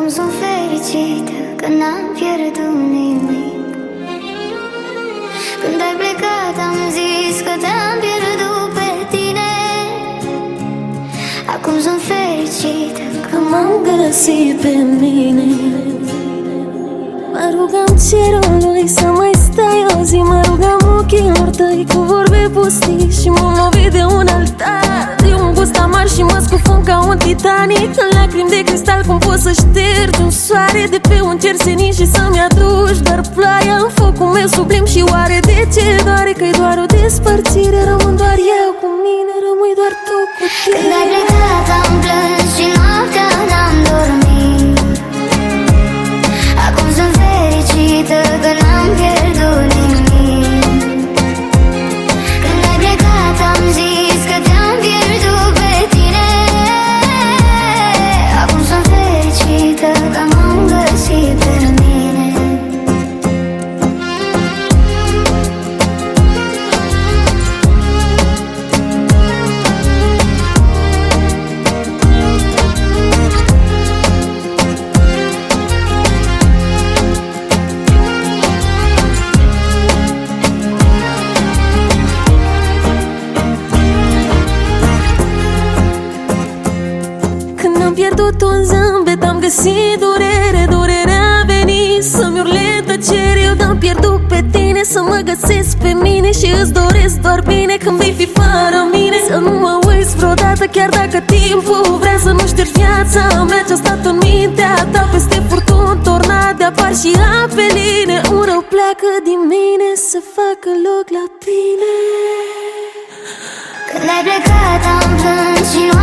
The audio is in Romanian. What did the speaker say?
Acum sunt fericită că n-am pierdut nimic. Când ai plecat am zis că te-am pierdut pe tine. Acum sunt fericită că m-am găsit pe mine. Mă rugam cerului să mai stai o zi, mă rugam ochilor tăi cu vorbe pustii și m-am lovit de un altar, de un gust amar și mă scufund ca un Titanic. În lacrimi de cristal cum poți să ștergi un soare de pe un cer senin și să-mi aduci doar ploaia în focul meu sublim. Și oare de ce doare? Că-i doar o despărțire, rămân doar eu cu mine, rămâi doar tu cu tine. Când ai plecat am plâns și noaptea n-am dormit. Acum sunt fericită că n-am pierdut nimic. Când ai plecat am zis că te-am pierdut pe tine. Acum sunt fericită că m-am găsit pe mine. Am pierdut un zâmbet, am găsit durere, durerea a venit să-mi urle tăcere. Eu te-am pierdut pe tine, să mă găsesc pe mine și îți doresc doar bine când vei fi fără mine. Să nu mă uiți vreodată, chiar dacă timpul vrea să nu ștergi viața mea ce-a stat în mintea ta. Peste furtuni, tornade apar și apeline, un rău pleacă din mine să facă loc la bine. Când ai plecat am plâns și